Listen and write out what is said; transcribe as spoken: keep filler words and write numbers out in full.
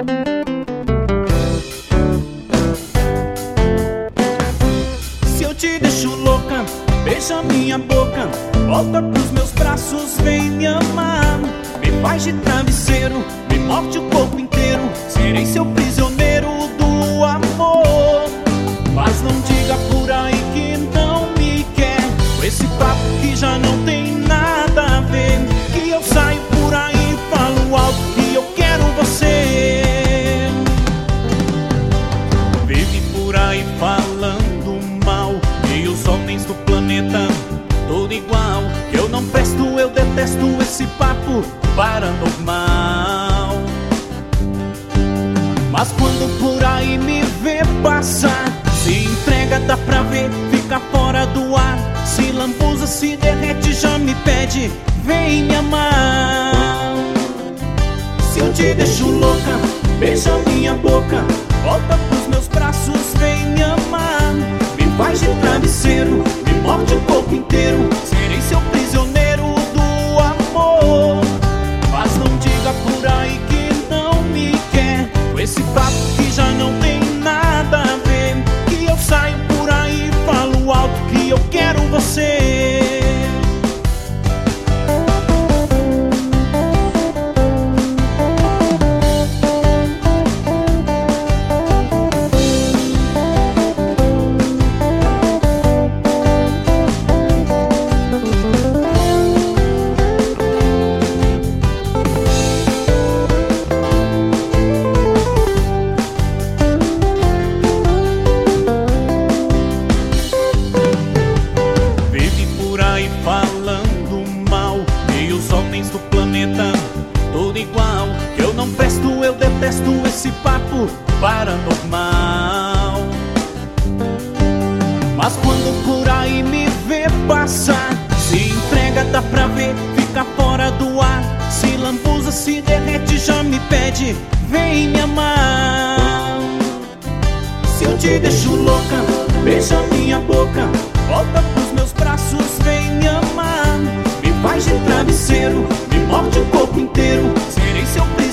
Se eu te deixo louca, beija minha boca, volta pros meus braços, vem me amar. Me faz de travesseiro, me morde o corpo inteiro, serei seu prisioneiro do amor. Mas não diga por aí que não me quer, com esse papo que já não tem nada a ver. Que eu saio por aí e falo alto que eu quero você. Vive por aí falando mal, e os homens do planeta tudo igual. Que eu não presto, eu detesto esse papo paranormal. Mas quando por aí me vê passar, se entrega, dá pra ver, fica fora do ar. Se lambuza, se derrete, já me pede, vem me amar. Se eu te deixo louca, beija minha boca, volta pros meus braços, vem me amar. Me faz de travesseiro, me morde o corpo inteiro, serei seu prisioneiro do amor. Mas não diga por aí que não me quer, com esse papo que já não tem nada a ver. Que eu saio por aí e falo alto que eu quero você. Falando mal, e os homens do planeta tudo igual. Que eu não presto, eu detesto esse papo paranormal. Mas quando por aí me vê passar, se entrega, dá pra ver, fica fora do ar. Se lambuza, se derrete, já me pede, vem me amar. Se eu te deixo louca, beija minha boca, volta pros meus braços, vem me amar. Me faz de travesseiro, me morde o corpo inteiro, serei seu prisioneiro